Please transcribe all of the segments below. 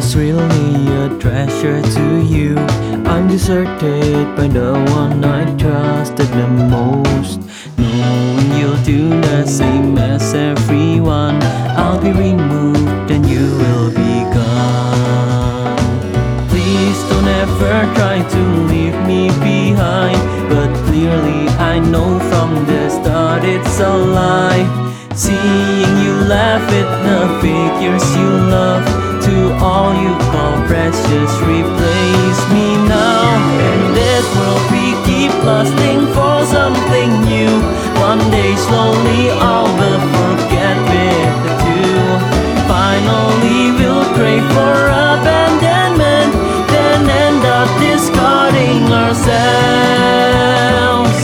was really a treasure to you, I'm deserted by the one I trusted the most. Knowing you'll do the same as everyone, I'll be removed and you will be gone. Please don't ever try to leave me behind, but clearly I know from the start it's a lie. Seeing you laugh at the figures you love, to all you call precious, replace me now. In this world we keep lusting for something new. One day slowly all will forget with the two. Finally we'll crave for abandonment, then end up discarding ourselves.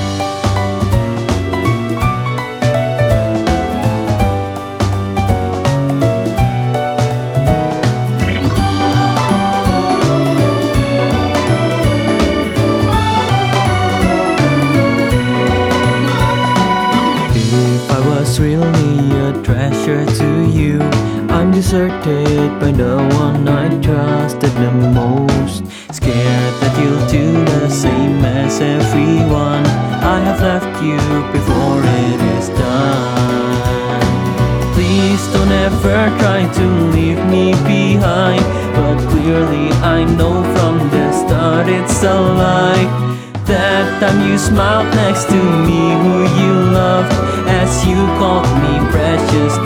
Really a treasure to you, I'm deserted by the one I trusted the most. Scared that you'll do the same as everyone, I have left you before it is done. Please don't ever try to leave me behind, but clearly I know from the start it's a lie. That time you smiled next to me, who you loved, as you called me precious.